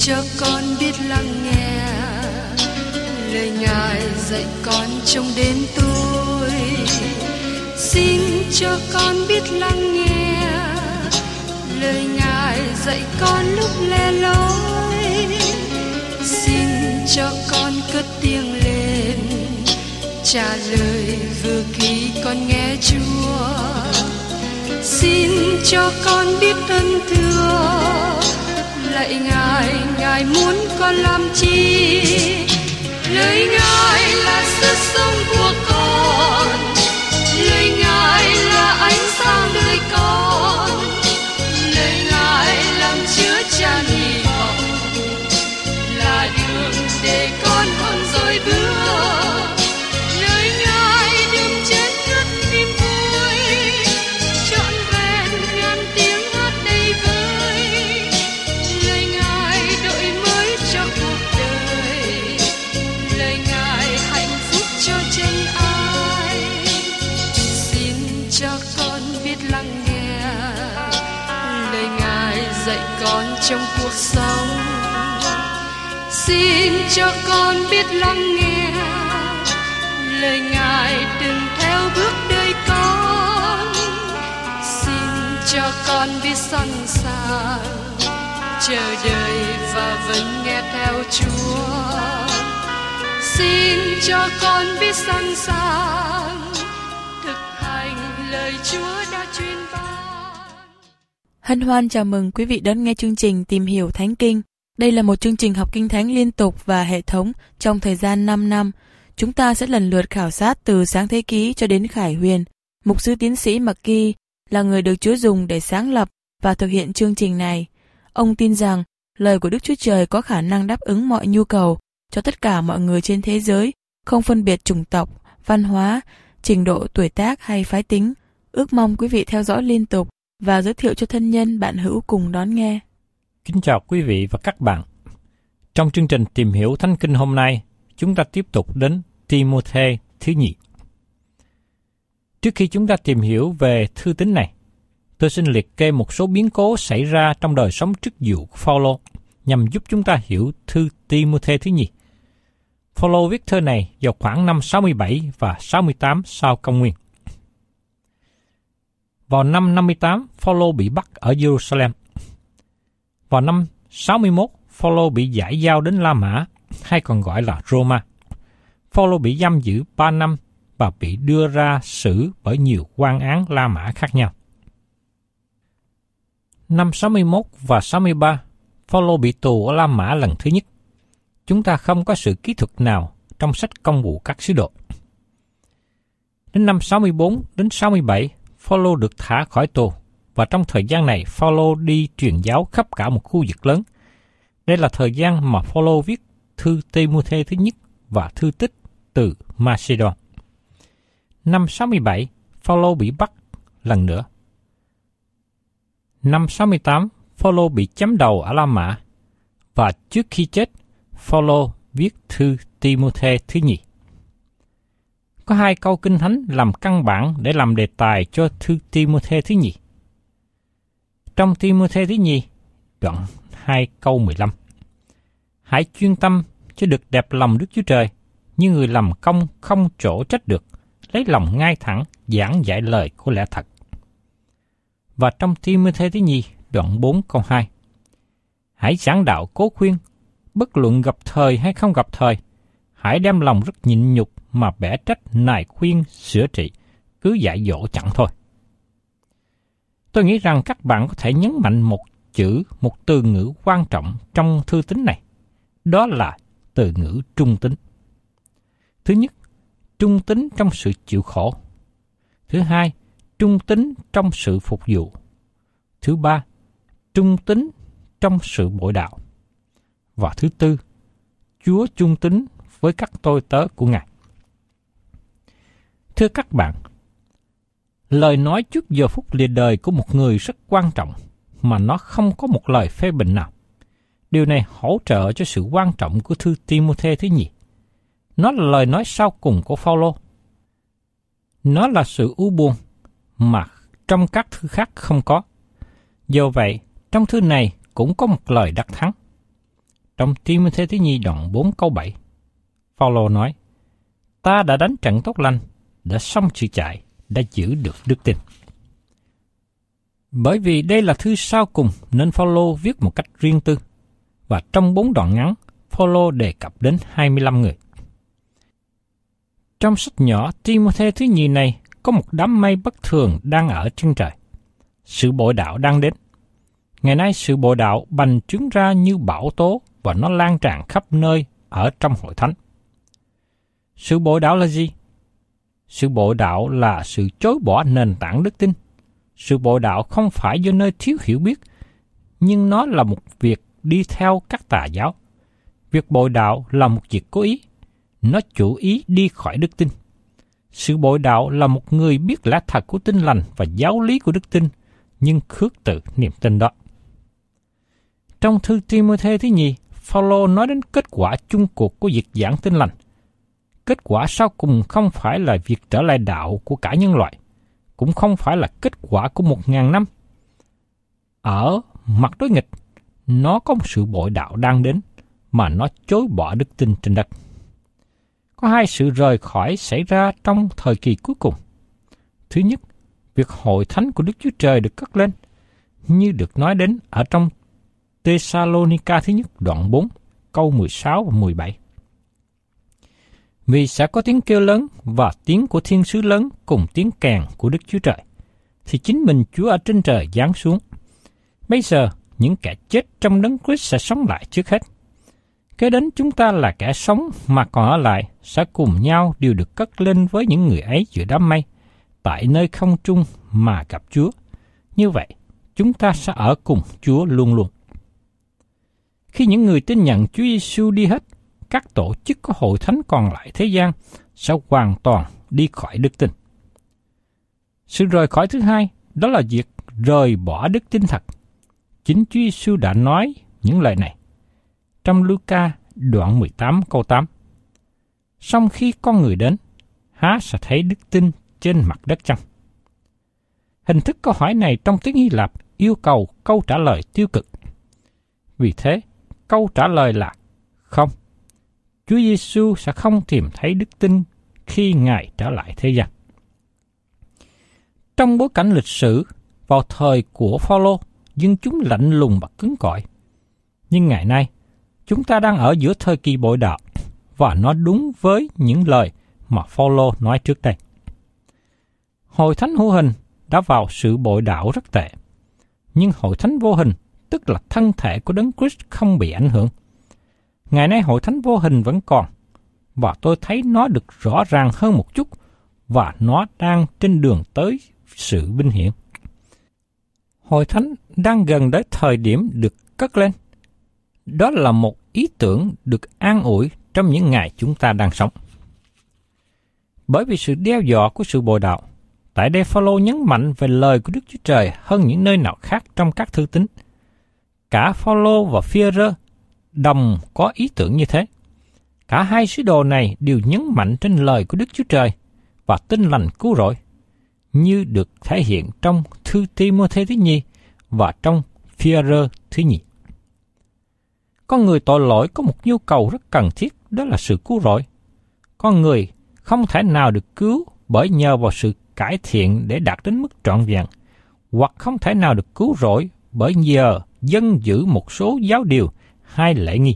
cho con biết lắng nghe lời Ngài dạy con trong đêm tối. Xin cho con biết lắng nghe lời Ngài dạy con lúc lẻ loi. Xin cho con cất tiếng lên trả lời vừa khi con nghe Chúa. Xin cho con biết ơn thưa lạy Ngài, Ngài muốn con làm chi? Lời Ngài là sức sống của con, lời Ngài là ánh sáng đời con, lời Ngài làm chứa chan hy vọng, là đường để con không dối bước. Lời Ngài đừng chết ngất niềm vui, trọn vẹn ngàn tiếng hát đầy vơi. Lời Ngài đổi mới cho cuộc đời, lời Ngài hạnh phúc cho chân ai. Xin cho con biết lắng nghe lời Ngài dạy con trong cuộc sống. Xin cho con biết lắng nghe lời Ngài đừng theo bước đời con. Xin cho con biết sẵn sàng chờ đợi và vẫn nghe theo Chúa. Xin cho con biết sẵn sàng thực hành lời Chúa đã truyền ban. Hân hoan chào mừng quý vị đón nghe chương trình Tìm hiểu Thánh Kinh. Đây là một chương trình học Kinh Thánh liên tục và hệ thống trong thời gian 5 năm. Chúng ta sẽ lần lượt khảo sát từ Sáng Thế Ký cho đến Khải Huyền. Mục sư tiến sĩ McGee là người được Chúa dùng để sáng lập và thực hiện chương trình này. Ông tin rằng lời của Đức Chúa Trời có khả năng đáp ứng mọi nhu cầu cho tất cả mọi người trên thế giới, không phân biệt chủng tộc, văn hóa, trình độ tuổi tác hay phái tính. Ước mong quý vị theo dõi liên tục và giới thiệu cho thân nhân bạn hữu cùng đón nghe. Kính chào quý vị và các bạn. Trong chương trình Tìm hiểu Thánh Kinh hôm nay, chúng ta tiếp tục đến Ti-mô-thê thứ nhì. Trước khi chúng ta tìm hiểu về thư tín này, tôi xin liệt kê một số biến cố xảy ra trong đời sống chức vụ của Phao-lô nhằm giúp chúng ta hiểu thư Ti-mô-thê thứ nhì. Phao-lô viết thơ này vào khoảng năm 67 và 68 sau công nguyên. Vào năm 58, Phao-lô bị bắt ở Jerusalem. Vào năm 61, Phao-lô bị giải giao đến La Mã, hay còn gọi là Roma. Phao-lô bị giam giữ 3 năm và bị đưa ra xử bởi nhiều quan án La Mã khác nhau. Năm 61 và 63, Phao-lô bị tù ở La Mã lần thứ nhất. Chúng ta không có sự kỹ thuật nào trong sách Công vụ các sứ đồ. Đến năm 64 đến 67, Phao-lô được thả khỏi tù, và trong thời gian này Phao-lô đi truyền giáo khắp cả một khu vực lớn. Đây là thời gian mà Phao-lô viết thư Ti-mô-thê thứ nhất và thư Tích từ Macedon. Năm 67, Phao-lô bị bắt lần nữa. Năm 68, Phao-lô bị chém đầu ở La Mã, và trước khi chết, Phao-lô viết thư Ti-mô-thê thứ nhì. Có 2 câu Kinh Thánh làm căn bản để làm đề tài cho thư Ti-mô-thê thứ nhì. Trong Ti-mô-thê thứ nhì, đoạn 2 câu 15. Hãy chuyên tâm cho được đẹp lòng Đức Chúa Trời, như người làm công không chỗ trách được, lấy lòng ngay thẳng, giảng giải lời của lẽ thật. Và trong Ti-mô-thê thứ nhì, đoạn 4 câu 2. Hãy giảng đạo cố khuyên, bất luận gặp thời hay không gặp thời, hãy đem lòng rất nhịn nhục mà bẻ trách nài khuyên sửa trị, cứ dạy dỗ chẳng thôi. Tôi nghĩ rằng các bạn có thể nhấn mạnh một từ ngữ quan trọng trong thư tín này. Đó là từ ngữ trung tín. Thứ nhất, trung tín trong sự chịu khổ. Thứ hai, trung tín trong sự phục vụ. Thứ ba, trung tín trong sự bội đạo. Và thứ tư, Chúa trung tín với các tôi tớ của Ngài. Thưa các bạn, lời nói trước giờ phút lìa đời của một người rất quan trọng, mà nó không có một lời phê bình nào. Điều này hỗ trợ cho sự quan trọng của thư Ti-mô-thê thứ nhì. Nó là lời nói sau cùng của Phao-lô. Nó là sự u buồn mà trong các thư khác không có. Do vậy, trong thư này cũng có một lời đắc thắng. Trong Ti-mô-thê thứ nhì đoạn 4 câu 7, Phaolô nói, ta đã đánh trận tốt lành, đã xong sự chạy, đã giữ được đức tin. Bởi vì đây là thư sau cùng nên Phaolô viết một cách riêng tư, và trong 4 đoạn ngắn, Phaolô đề cập đến 25 người. Trong sách nhỏ Ti-mô-thê thứ nhì này có một đám mây bất thường đang ở trên trời. Sự bội đạo đang đến. Ngày nay sự bội đạo bành trướng ra như bão tố và nó lan tràn khắp nơi ở trong hội thánh. Sự bội đạo là gì? Sự bội đạo là sự chối bỏ nền tảng đức tin. Sự bội đạo không phải do nơi thiếu hiểu biết, nhưng nó là một việc đi theo các tà giáo. Việc bội đạo là một việc cố ý. Nó chủ ý đi khỏi đức tin. Sự bội đạo là một người biết lẽ thật của tin lành và giáo lý của đức tin, nhưng khước từ niềm tin đó. Trong thư Ti-mô-thê thứ nhì, Phaolô nói đến kết quả chung cuộc của việc giảng tin lành. Kết quả sau cùng không phải là việc trở lại đạo của cả nhân loại, cũng không phải là kết quả của 1000 năm. Ở mặt đối nghịch, nó có một sự bội đạo đang đến, mà nó chối bỏ đức tin trên đất. Có hai sự rời khỏi xảy ra trong thời kỳ cuối cùng. Thứ nhất, việc hội thánh của Đức Chúa Trời được cất lên, như được nói đến ở trong Tê-sa-lô-ni-ca thứ nhất đoạn 4, câu 16 và 17. Vì sẽ có tiếng kêu lớn và tiếng của thiên sứ lớn cùng tiếng kèn của Đức Chúa Trời, thì chính mình Chúa ở trên trời giáng xuống. Bây giờ, những kẻ chết trong Đấng Christ sẽ sống lại trước hết. Kế đến chúng ta là kẻ sống mà còn ở lại sẽ cùng nhau đều được cất lên với những người ấy giữa đám mây, tại nơi không trung mà gặp Chúa. Như vậy, chúng ta sẽ ở cùng Chúa luôn luôn. Khi những người tin nhận Chúa Giêsu đi hết, các tổ chức có hội thánh còn lại thế gian sẽ hoàn toàn đi khỏi đức tin. Sự rời khỏi thứ hai, đó là việc rời bỏ đức tin thật. Chính Chúa Giêsu đã nói những lời này trong Luca đoạn 18 câu 8. Song khi con người đến, há sẽ thấy đức tin trên mặt đất chăng? Hình thức câu hỏi này trong tiếng Hy Lạp yêu cầu câu trả lời tiêu cực. Vì thế, câu trả lời là không. Chúa Giêsu sẽ không tìm thấy đức tin khi Ngài trở lại thế gian. Trong bối cảnh lịch sử, vào thời của Phaolô, dân chúng lạnh lùng và cứng cỏi. Nhưng ngày nay, chúng ta đang ở giữa thời kỳ bội đạo, và nó đúng với những lời mà Phaolô nói trước đây. Hội thánh hữu hình đã vào sự bội đạo rất tệ, nhưng hội thánh vô hình, tức là thân thể của Đấng Christ, không bị ảnh hưởng. Ngày nay hội thánh vô hình vẫn còn, và tôi thấy nó được rõ ràng hơn một chút, và nó đang trên đường tới sự vinh hiển. Hội thánh đang gần đến thời điểm được cất lên. Đó là một ý tưởng được an ủi trong những ngày chúng ta đang sống. Bởi vì sự đe dọa của sự bội đạo, tại đây Phaolô nhấn mạnh về lời của Đức Chúa Trời hơn những nơi nào khác trong các thư tín. Cả Phaolô và Phi-e-rơ đồng có ý tưởng như thế. Cả hai sứ đồ này đều nhấn mạnh trên lời của Đức Chúa Trời và tin lành cứu rỗi, như được thể hiện trong thư Ti-mô-thê thứ nhì và trong Phi-e-rơ thứ nhì. Con người tội lỗi có một nhu cầu rất cần thiết, đó là sự cứu rỗi. Con người không thể nào được cứu bởi nhờ vào sự cải thiện để đạt đến mức trọn vẹn, hoặc không thể nào được cứu rỗi bởi nhờ dân giữ một số giáo điều hay lễ nghi.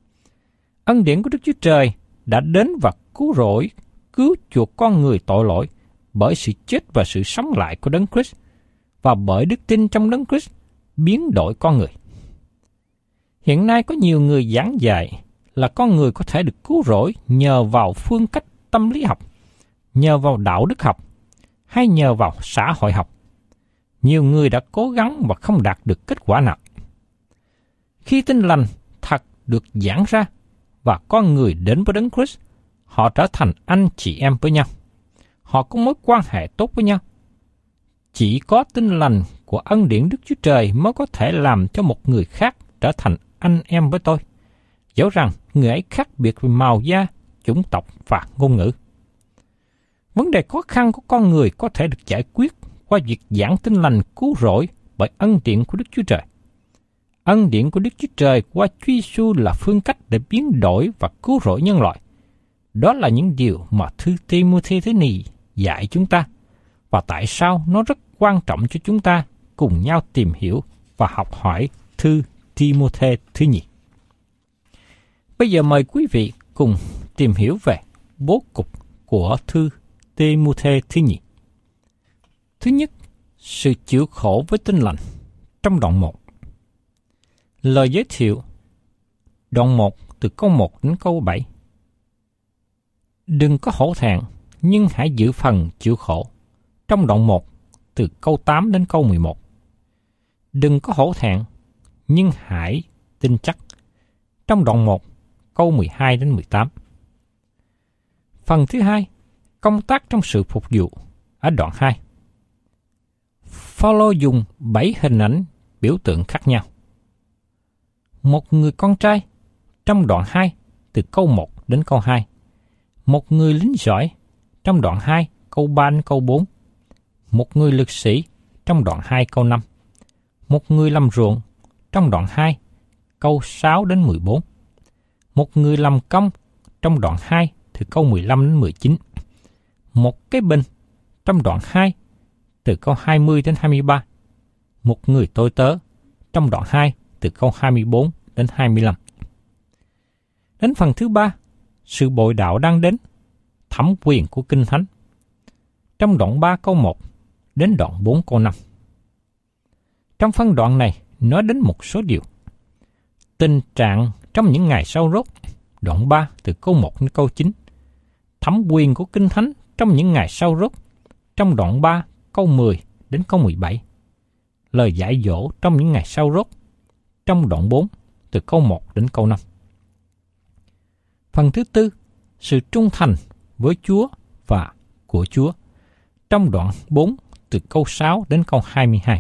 Ân điển của Đức Chúa Trời đã đến và cứu rỗi, cứu chuộc con người tội lỗi bởi sự chết và sự sống lại của Đấng Christ, và bởi đức tin trong Đấng Christ biến đổi con người. Hiện nay có nhiều người giảng dạy là con người có thể được cứu rỗi nhờ vào phương cách tâm lý học, nhờ vào đạo đức học, hay nhờ vào xã hội học. Nhiều người đã cố gắng và không đạt được kết quả nào. Khi tin lành thật được giảng ra và con người đến với Đấng Christ, họ trở thành anh chị em với nhau. Họ có mối quan hệ tốt với nhau. Chỉ có tin lành của ân điển Đức Chúa Trời mới có thể làm cho một người khác trở thành anh em với tôi, dẫu rằng người ấy khác biệt về màu da, chủng tộc và ngôn ngữ. Vấn đề khó khăn của con người có thể được giải quyết qua việc giảng tin lành cứu rỗi bởi ân điển của Đức Chúa Trời. Ân điển của Đức Chúa Trời qua Chúa Giêsu là phương cách để biến đổi và cứu rỗi nhân loại. Đó là những điều mà thư Ti-mô-thê thứ nhì dạy chúng ta, và tại sao nó rất quan trọng cho chúng ta cùng nhau tìm hiểu và học hỏi thư Ti-mô-thê thứ nhì. Bây giờ mời quý vị cùng tìm hiểu về bố cục của thư Ti-mô-thê thứ nhì. Thứ nhất, sự chịu khổ với Tin lành trong đoạn 1. Lời giới thiệu, đoạn 1 từ câu 1 đến câu 7. Đừng có hổ thẹn, nhưng hãy giữ phần chịu khổ. Trong đoạn 1 từ câu 8 đến câu 11. Đừng có hổ thẹn, nhưng hãy tin chắc. Trong đoạn 1 câu 12 đến 18. Phần thứ hai, công tác trong sự phục vụ ở đoạn 2. Phaolô dùng 7 hình ảnh biểu tượng khác nhau. Một người con trai trong đoạn 2 từ câu 1 đến câu 2. Một người lính giỏi trong đoạn 2 câu 3 đến câu 4. Một người lực sĩ trong đoạn 2 câu 5. Một người làm ruộng trong đoạn 2 câu 6 đến 14. Một người làm công trong đoạn 2 từ câu 15 đến 19. Một cái bình trong đoạn 2 từ câu 20 đến 23. Một người tôi tớ trong đoạn 2 từ câu 24 đến 25. Đến phần thứ 3, sự bội đạo đang đến, thẩm quyền của Kinh Thánh. Trong đoạn 3 câu 1 đến đoạn 4 câu 5. Trong phân đoạn này nói đến một số điều. Tình trạng trong những ngày sau rốt, đoạn 3 từ câu 1 đến câu 9. Thẩm quyền của Kinh Thánh trong những ngày sau rốt, trong đoạn 3 câu 10 đến câu 17. Lời dạy dỗ trong những ngày sau rốt, trong đoạn 4 từ câu 1 đến câu 5. Phần thứ 4, sự trung thành với Chúa và của Chúa, trong đoạn 4 từ câu 6 đến câu 22.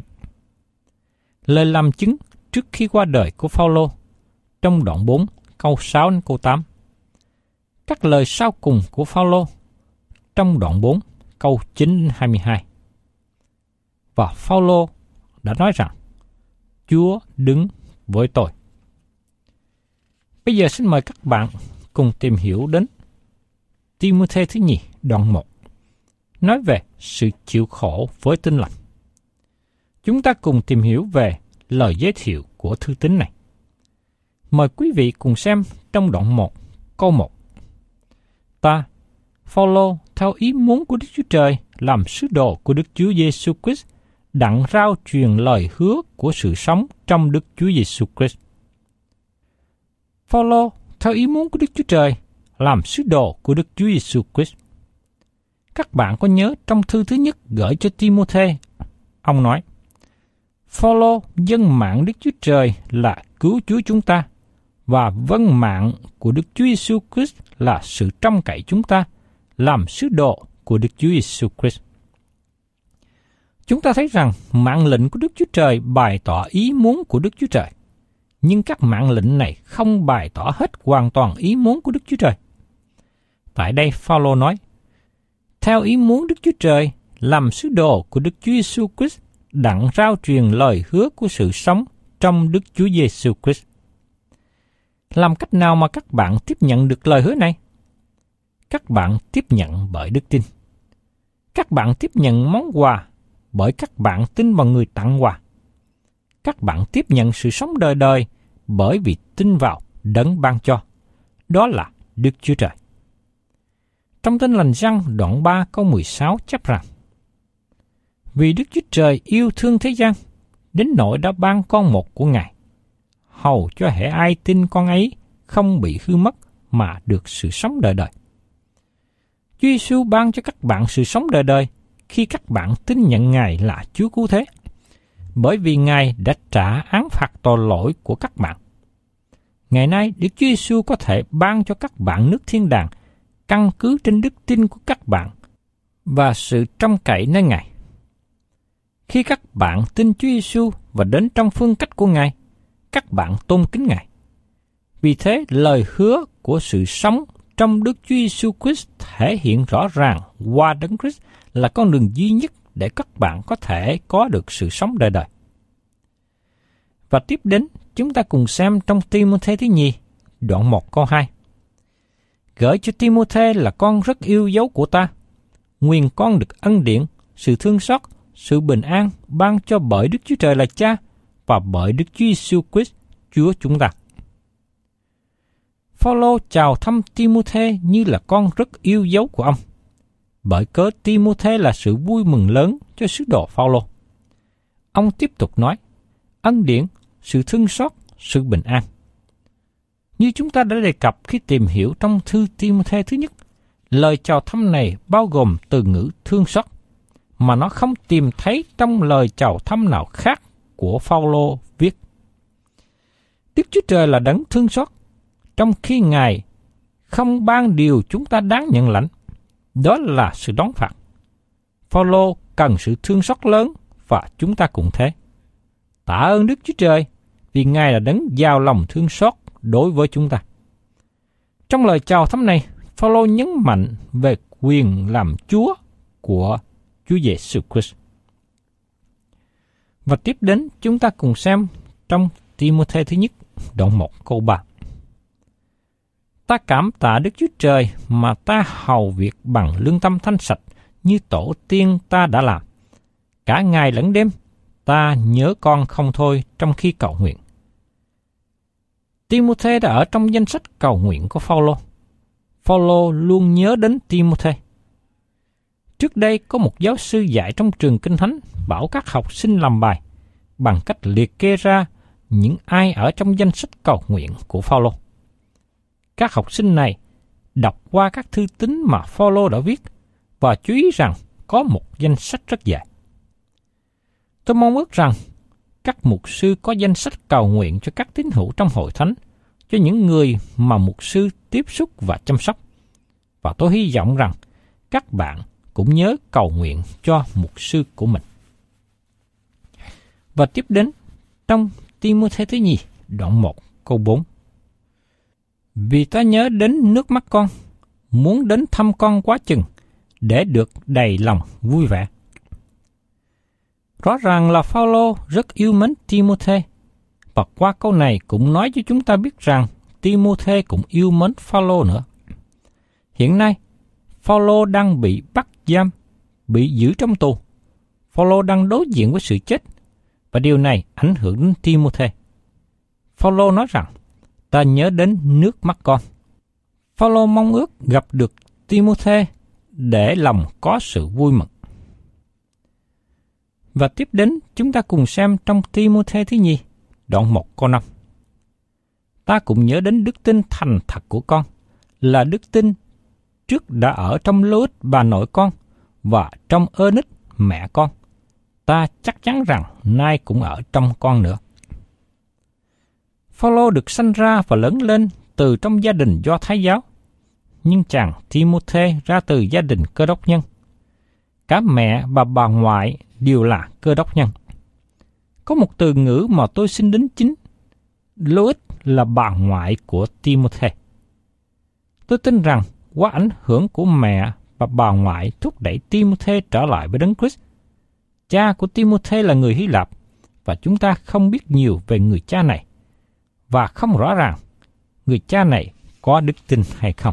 Lời làm chứng trước khi qua đời của Phaolô, trong đoạn 4 câu 6 đến câu 8. Các lời sau cùng của Phaolô, trong đoạn 4 câu 9 đến 22. Và Phaolô đã nói rằng, Chúa đứng với tôi. Bây giờ xin mời các bạn cùng tìm hiểu đến Ti-mô-thê thứ nhì đoạn 1, nói về sự chịu khổ với Tin lành. Chúng ta cùng tìm hiểu về lời giới thiệu của thư tín này. Mời quý vị cùng xem trong đoạn 1, câu 1. Ta, Phaolô, theo ý muốn của Đức Chúa Trời, làm sứ đồ của Đức Chúa Giêsu Christ, đặng rao truyền lời hứa của sự sống trong Đức Chúa Giêsu Christ. Phaolô, theo ý muốn của Đức Chúa Trời, làm sứ đồ của Đức Chúa Giêsu Christ. Các bạn có nhớ trong thư thứ nhất gửi cho Ti-mô-thê, ông nói, Phaolô dâng mạng Đức Chúa Trời là cứu Chúa chúng ta, và vâng mạng của Đức Chúa Giêsu Christ là sự trông cậy chúng ta, làm sứ đồ của Đức Chúa Giêsu Christ. Chúng ta thấy rằng mạng lệnh của Đức Chúa Trời bày tỏ ý muốn của Đức Chúa Trời, nhưng các mạng lệnh này không bày tỏ hết hoàn toàn ý muốn của Đức Chúa Trời. Tại đây Phaolô nói, theo ý muốn Đức Chúa Trời, làm sứ đồ của Đức Chúa Giêsu Christ, đặng rao truyền lời hứa của sự sống trong Đức Chúa Giêsu Christ. Làm cách nào mà các bạn tiếp nhận được lời hứa này? Các bạn tiếp nhận bởi đức tin. Các bạn tiếp nhận món quà bởi các bạn tin vào người tặng quà. Các bạn tiếp nhận sự sống đời đời bởi vì tin vào Đấng ban cho. Đó là Đức Chúa Trời. Trong Tin lành Giăng đoạn 3 câu 16 chép rằng, vì Đức Chúa Trời yêu thương thế gian, đến nỗi đã ban con một của Ngài, hầu cho hễ ai tin con ấy không bị hư mất mà được sự sống đời đời. Chúa Giêsu ban cho các bạn sự sống đời đời khi các bạn tin nhận Ngài là Chúa cứu thế, bởi vì Ngài đã trả án phạt tội lỗi của các bạn. Ngày nay, Đức Chúa Giêsu có thể ban cho các bạn nước thiên đàng căn cứ trên đức tin của các bạn và sự trông cậy nơi Ngài. Khi các bạn tin Chúa Giêsu và đến trong phương cách của Ngài, các bạn tôn kính Ngài. Vì thế, lời hứa của sự sống trong Đức Chúa Giêsu Christ thể hiện rõ ràng qua Đấng Christ là con đường duy nhất để các bạn có thể có được sự sống đời đời. Và tiếp đến chúng ta cùng xem trong Ti-mô-thê thứ nhì, đoạn 1 câu 2. Gửi cho Ti-mô-thê là con rất yêu dấu của ta, nguyện con được ân điển, sự thương xót, sự bình an ban cho bởi Đức Chúa Trời là Cha và bởi Đức Chúa Giêsu Christ Chúa chúng ta. Phao-lô chào thăm Ti-mô-thê như là con rất yêu dấu của ông. Bởi cớ Ti-mô-thê là sự vui mừng lớn cho sứ đồ Phao-lô. Ông tiếp tục nói, ân điển, sự thương xót, sự bình an. Như chúng ta đã đề cập khi tìm hiểu trong thư Ti-mô-thê thứ nhất, lời chào thăm này bao gồm từ ngữ thương xót, mà nó không tìm thấy trong lời chào thăm nào khác của Phao-lô viết. Đức Chúa Trời là đấng thương xót, trong khi Ngài không ban điều chúng ta đáng nhận lãnh, đó là sự đón phạt. Phao-lô cần sự thương xót lớn và chúng ta cũng thế. Tạ ơn Đức Chúa Trời vì Ngài là đấng giàu lòng thương xót đối với chúng ta. Trong lời chào thăm này, Phao-lô nhấn mạnh về quyền làm Chúa của Chúa Giêsu Christ. Và tiếp đến chúng ta cùng xem trong Ti-mô-thê thứ nhất, đoạn 1 câu 3. Ta cảm tạ Đức Chúa Trời mà ta hầu việc bằng lương tâm thanh sạch như tổ tiên ta đã làm. Cả ngày lẫn đêm, ta nhớ con không thôi trong khi cầu nguyện. Ti-mô-thê đã ở trong danh sách cầu nguyện của Phao-lô. Phao-lô luôn nhớ đến Ti-mô-thê. Trước đây có một giáo sư dạy trong trường Kinh Thánh bảo các học sinh làm bài bằng cách liệt kê ra những ai ở trong danh sách cầu nguyện của Phao-lô. Các học sinh này đọc qua các thư tín mà Phao-lô đã viết và chú ý rằng có một danh sách rất dài. Tôi mong ước rằng các mục sư có danh sách cầu nguyện cho các tín hữu trong hội thánh, cho những người mà mục sư tiếp xúc và chăm sóc. Và tôi hy vọng rằng các bạn cũng nhớ cầu nguyện cho mục sư của mình. Và tiếp đến trong Ti-mô-thê thứ nhì, đoạn 1 câu 4. Vì ta nhớ đến nước mắt con, muốn đến thăm con quá chừng, để được đầy lòng vui vẻ. Rõ ràng là Phao-lô rất yêu mến Ti-mô-thê, và qua câu này cũng nói cho chúng ta biết rằng Ti-mô-thê cũng yêu mến Phao-lô nữa. Hiện nay, Phao-lô đang bị bắt giam, bị giữ trong tù. Phao-lô đang đối diện với sự chết, và điều này ảnh hưởng đến Ti-mô-thê. Phao-lô nói rằng, ta nhớ đến nước mắt con. Phao-lô mong ước gặp được Ti-mô-thê để lòng có sự vui mừng. Và tiếp đến chúng ta cùng xem trong Ti-mô-thê thứ nhì, đoạn 1 câu 5. Ta cũng nhớ đến đức tin thành thật của con, là đức tin trước đã ở trong Lô-ích bà nội con và trong Ơ-nít mẹ con. Ta chắc chắn rằng nay cũng ở trong con nữa. Phao-lô được sanh ra và lớn lên từ trong gia đình Do Thái giáo, nhưng chàng Ti-mô-thê ra từ gia đình Cơ Đốc nhân. Cả mẹ và bà ngoại đều là Cơ Đốc nhân. Có một từ ngữ mà tôi xin đính chính, Lô-ích là bà ngoại của Ti-mô-thê. Tôi tin rằng qua ảnh hưởng của mẹ và bà ngoại thúc đẩy Ti-mô-thê trở lại với Đấng Christ. Cha của Ti-mô-thê là người Hy Lạp, và chúng ta không biết nhiều về người cha này, và không rõ ràng người cha này có đức tin hay không.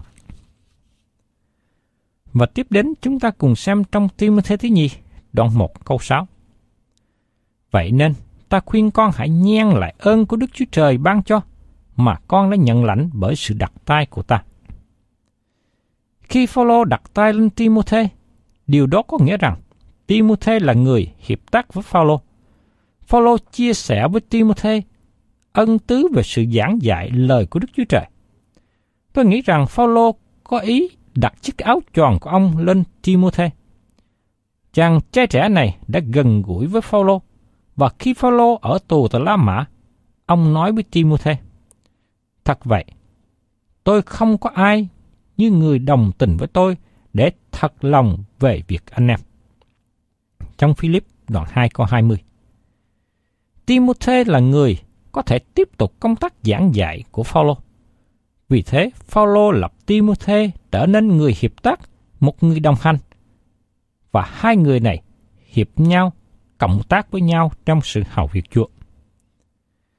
Và tiếp đến chúng ta cùng xem trong Ti-mô-thê thứ nhì, đoạn 1 câu 6. Vậy nên ta khuyên con hãy nhen lại ơn của Đức Chúa Trời ban cho, mà con đã nhận lãnh bởi sự đặt tay của ta. Khi Phao-lô đặt tay lên Ti-mô-thê, điều đó có nghĩa rằng Ti-mô-thê là người hiệp tác với Phao-lô. Phao-lô chia sẻ với Ti-mô-thê ân tứ về sự giảng dạy lời của Đức Chúa Trời. Tôi nghĩ rằng Phao-lô có ý đặt chiếc áo choàng của ông lên Ti-mô-thê. Chàng trai trẻ này đã gần gũi với Phao-lô, và khi Phao-lô ở tù tại La Mã, ông nói với Ti-mô-thê: thật vậy, tôi không có ai như người đồng tình với tôi để thật lòng về việc anh em. Trong Philip đoạn 2 câu 20. Ti-mô-thê là người có thể tiếp tục công tác giảng dạy của Phao-lô. Vì thế, Phao-lô lập Ti-mô-thê trở nên người hiệp tác, một người đồng hành, và hai người này hiệp nhau, cộng tác với nhau trong sự hầu việc Chúa.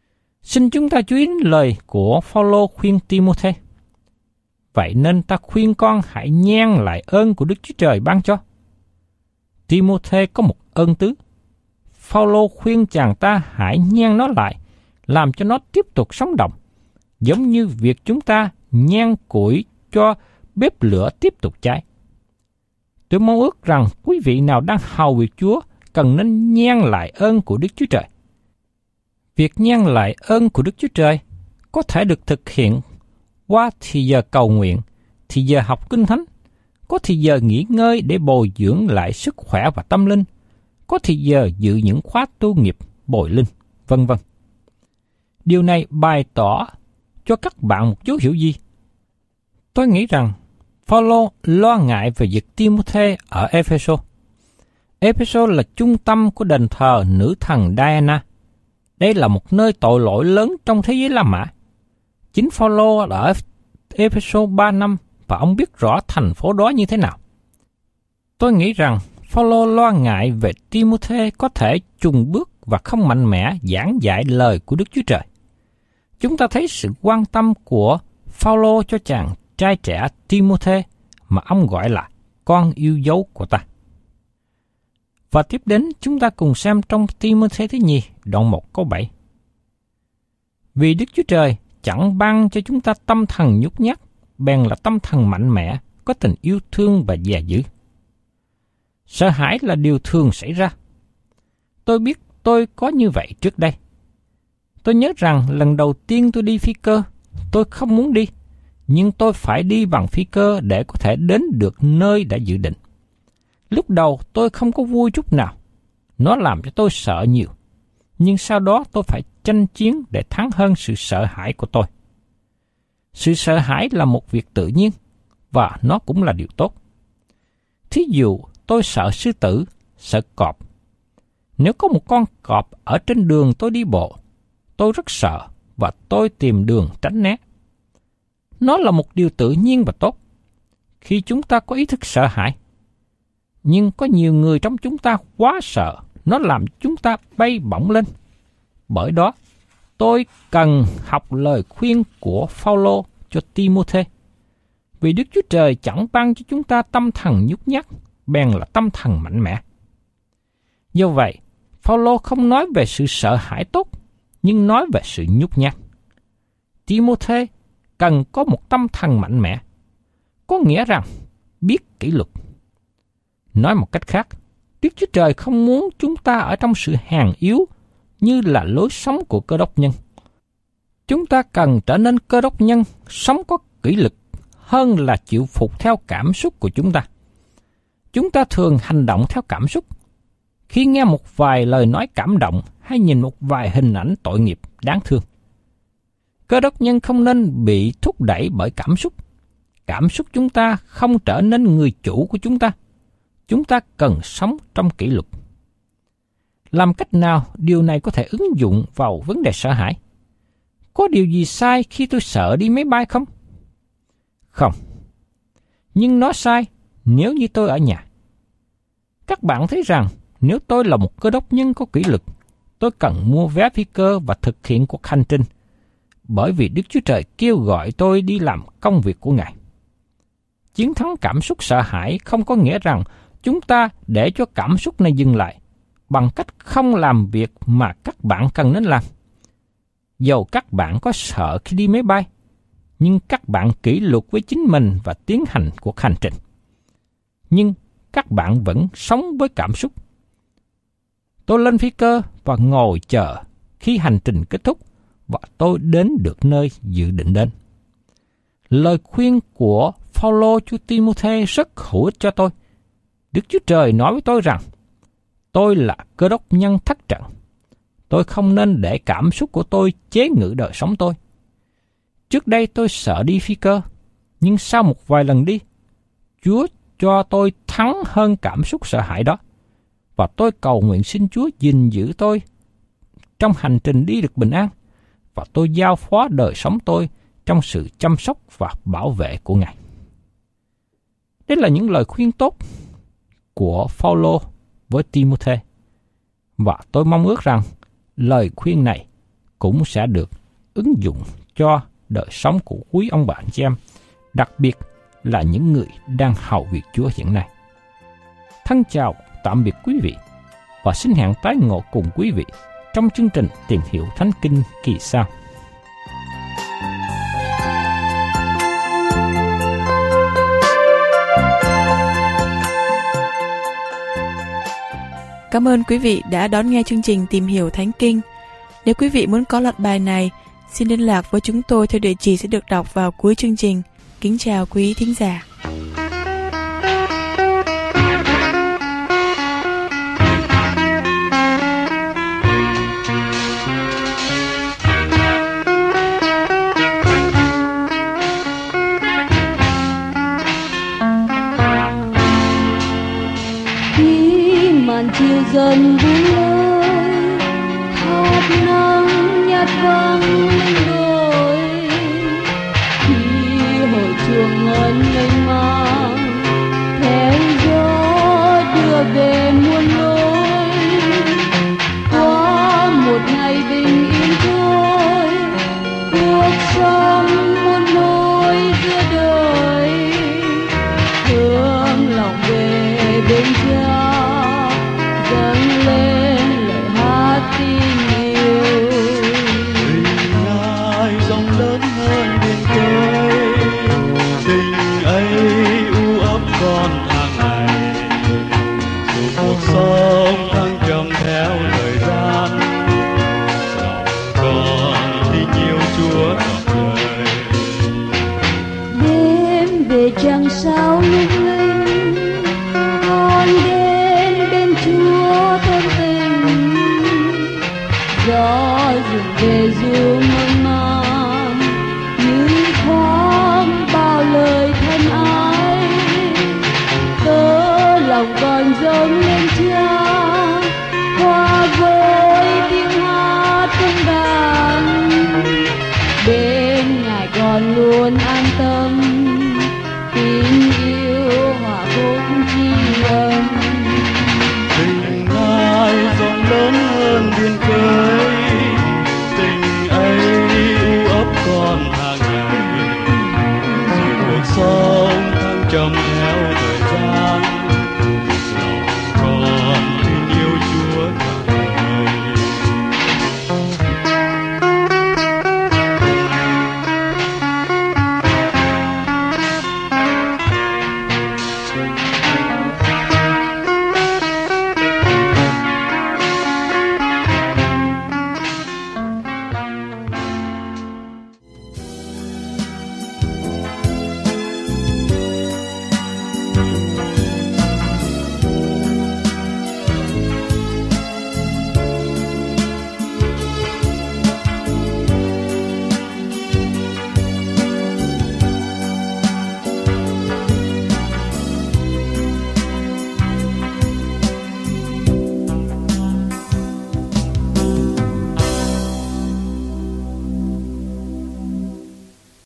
Xin chúng ta chú ý đến lời của Phao-lô khuyên Ti-mô-thê. Vậy nên ta khuyên con hãy nhen lại ơn của Đức Chúa Trời ban cho. Ti-mô-thê có một ơn tứ. Phao-lô khuyên chàng ta hãy nhen nó lại, làm cho nó tiếp tục sống động, giống như việc chúng ta nhen củi cho bếp lửa tiếp tục cháy. Tôi mong ước rằng quý vị nào đang hầu việc Chúa cần nên nhen lại ơn của Đức Chúa Trời. Việc nhen lại ơn của Đức Chúa Trời có thể được thực hiện qua thì giờ cầu nguyện, thì giờ học kinh thánh, có thì giờ nghỉ ngơi để bồi dưỡng lại sức khỏe và tâm linh, có thì giờ dự những khóa tu nghiệp bồi linh, vân vân. Điều này bày tỏ cho các bạn một dấu hiệu gì? Tôi nghĩ rằng Phao-lô lo ngại về việc Ti-mô-thê ở Ê-phê-sô. Ê-phê-sô là trung tâm của đền thờ nữ thần Diana. Đây là một nơi tội lỗi lớn trong thế giới La Mã. Chính Phao-lô ở Ê-phê-sô 3 năm và ông biết rõ thành phố đó như thế nào. Tôi nghĩ rằng Phao-lô lo ngại về Ti-mô-thê có thể chùng bước và không mạnh mẽ giảng dạy lời của Đức Chúa Trời. Chúng ta thấy sự quan tâm của Phao-lô cho chàng trai trẻ Ti-mô-thê mà ông gọi là con yêu dấu của ta. Và tiếp đến chúng ta cùng xem trong Ti-mô-thê thứ nhì đoạn 1 câu 7. Vì Đức Chúa Trời chẳng ban cho chúng ta tâm thần nhút nhát, bèn là tâm thần mạnh mẽ, có tình yêu thương và dè dữ. Sợ hãi là điều thường xảy ra. Tôi biết tôi có như vậy trước đây. Tôi nhớ rằng lần đầu tiên tôi đi phi cơ, tôi không muốn đi, nhưng tôi phải đi bằng phi cơ để có thể đến được nơi đã dự định. Lúc đầu tôi không có vui chút nào. Nó làm cho tôi sợ nhiều. Nhưng sau đó tôi phải tranh chiến để thắng hơn sự sợ hãi của tôi. Sự sợ hãi là một việc tự nhiên, và nó cũng là điều tốt. Thí dụ, tôi sợ sư tử, sợ cọp. Nếu có một con cọp ở trên đường tôi đi bộ, tôi rất sợ và tôi tìm đường tránh né. Nó là một điều tự nhiên và tốt khi chúng ta có ý thức sợ hãi. Nhưng có nhiều người trong chúng ta quá sợ, nó làm chúng ta bay bổng lên. Bởi đó, tôi cần học lời khuyên của Phao-lô cho Ti-mô-thê. Vì Đức Chúa Trời chẳng ban cho chúng ta tâm thần nhút nhát, bèn là tâm thần mạnh mẽ. Do vậy, Phao-lô không nói về sự sợ hãi tốt, nhưng nói về sự nhút nhát. Ti-mô-thê cần có một tâm thần mạnh mẽ, có nghĩa rằng biết kỷ luật. Nói một cách khác, Đức Chúa Trời không muốn chúng ta ở trong sự hèn yếu như là lối sống của Cơ Đốc nhân. Chúng ta cần trở nên Cơ Đốc nhân sống có kỷ luật hơn là chịu phục theo cảm xúc của chúng ta. Chúng ta thường hành động theo cảm xúc. Khi nghe một vài lời nói cảm động hay nhìn một vài hình ảnh tội nghiệp đáng thương. Cơ Đốc nhân không nên bị thúc đẩy bởi cảm xúc. Cảm xúc chúng ta không trở nên người chủ của chúng ta. Chúng ta cần sống trong kỷ luật. Làm cách nào điều này có thể ứng dụng vào vấn đề sợ hãi? Có điều gì sai khi tôi sợ đi máy bay không? Không. Nhưng nó sai nếu như tôi ở nhà. Các bạn thấy rằng nếu tôi là một Cơ Đốc nhân có kỷ luật, tôi cần mua vé phi cơ và thực hiện cuộc hành trình, bởi vì Đức Chúa Trời kêu gọi tôi đi làm công việc của Ngài. Chiến thắng cảm xúc sợ hãi không có nghĩa rằng chúng ta để cho cảm xúc này dừng lại bằng cách không làm việc mà các bạn cần nên làm. Dầu các bạn có sợ khi đi máy bay, nhưng các bạn kỷ luật với chính mình và tiến hành cuộc hành trình. Nhưng các bạn vẫn sống với cảm xúc. Tôi lên phi cơ và ngồi chờ khi hành trình kết thúc và tôi đến được nơi dự định đến. Lời khuyên của Phao-lô cho Ti-mô-thê rất hữu ích cho tôi. Đức Chúa Trời nói với tôi rằng tôi là Cơ Đốc nhân thất trận. Tôi không nên để cảm xúc của tôi chế ngự đời sống tôi. Trước đây tôi sợ đi phi cơ, nhưng sau một vài lần đi, Chúa cho tôi thắng hơn cảm xúc sợ hãi đó. Và tôi cầu nguyện xin Chúa gìn giữ tôi trong hành trình đi được bình an. Và tôi giao phó đời sống tôi trong sự chăm sóc và bảo vệ của Ngài. Đây là những lời khuyên tốt của Phao-lô với Ti-mô-thê. Và tôi mong ước rằng lời khuyên này cũng sẽ được ứng dụng cho đời sống của quý ông bà chị em, đặc biệt là những người đang hầu việc Chúa hiện nay. Thân chào tạm biệt quý vị và xin hẹn tái ngộ cùng quý vị trong chương trình Tìm hiểu Thánh Kinh kỳ sau. Cảm ơn quý vị đã đón nghe chương trình Tìm hiểu Thánh Kinh. Nếu quý vị muốn có loạt bài này, xin liên lạc với chúng tôi theo địa chỉ sẽ được đọc vào cuối chương trình. Kính chào quý thính giả. Chiều dần buông lơi, tháp nắng nhạt vang lên đồi, khi hội chuông ngân mênh mang, theo gió đưa về muôn lối. Qua một ngày bình yên thôi, cuộc sống muôn nỗi giữa đời, hướng lòng về bên Cha. Sống thăng trầm theo thời gian, dẫu còn thì nhiều Chúa trọn đời. Đêm về chẳng sao lung linh, con đến bên Chúa thân tình. Gió rừng về du mơn man, như thoáng bao lời thân ái. Tớ lòng còn dâng lên Cha, hòa với tiếng hát cung đàn. Bên Ngài còn luôn an tâm,